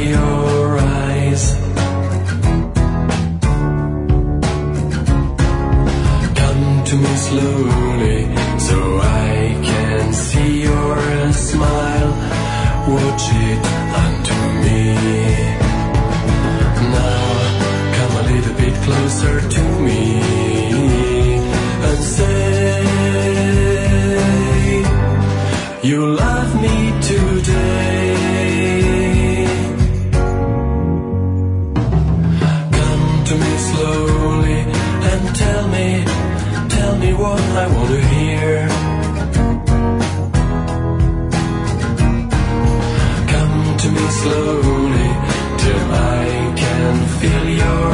your eyes. Come to me slowly so I can see your smile. Watch it unto me. Now come a little bit closer to me and say you love me today. Come to me slowly and tell me what I want to hear. Come to me slowly till I can feel your